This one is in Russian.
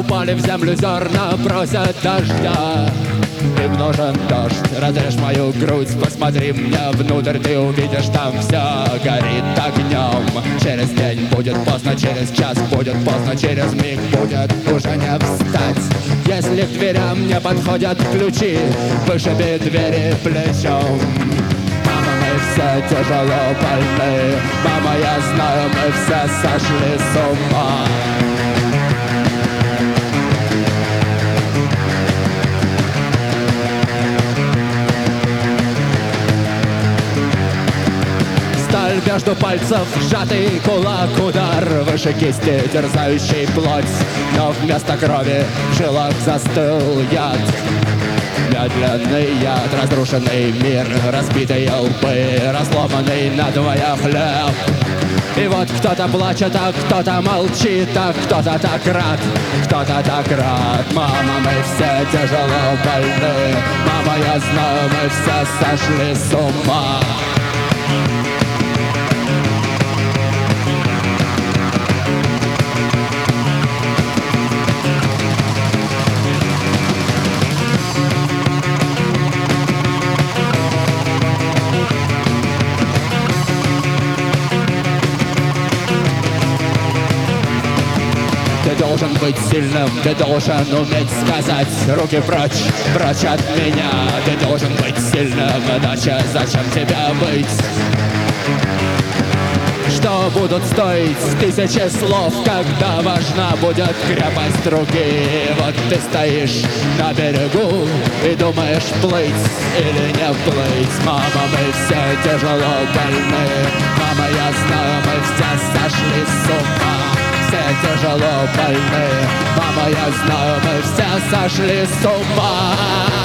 упали в землю зерна, просят дождя. Ты нужен дождь, разрежь мою грудь, посмотри мне внутрь, ты увидишь, там все горит огнем. Через день будет поздно, через час будет поздно, через миг будет уже не встать. Если к дверям не подходят ключи, вышиби двери плечом. Мама, мы все тяжело больны, мама, я знаю, мы все сошли с ума. Сталь между пальцев, сжатый кулак, удар выше кисти, терзающий плоть. Но вместо крови в жилах застыл яд. Медленный яд, разрушенный мир, разбитые лбы, разломанный надвое хлеб. И вот кто-то плачет, а кто-то молчит, а кто-то так рад, кто-то так рад. Мама, мы все тяжело больны, мама, я знаю, мы все сошли с ума. Ты должен быть сильным, ты должен уметь сказать: руки прочь, прочь от меня. Ты должен быть сильным, иначе зачем тебе быть? Что будут стоить тысячи слов, когда важна будет крепость руки? Вот ты стоишь на берегу и думаешь, плыть или не плыть. Мама, мы все тяжело больны, мама, я знаю, мы все сошли с ума. Все тяжело больны, мама, я знаю, мы все сошли с ума.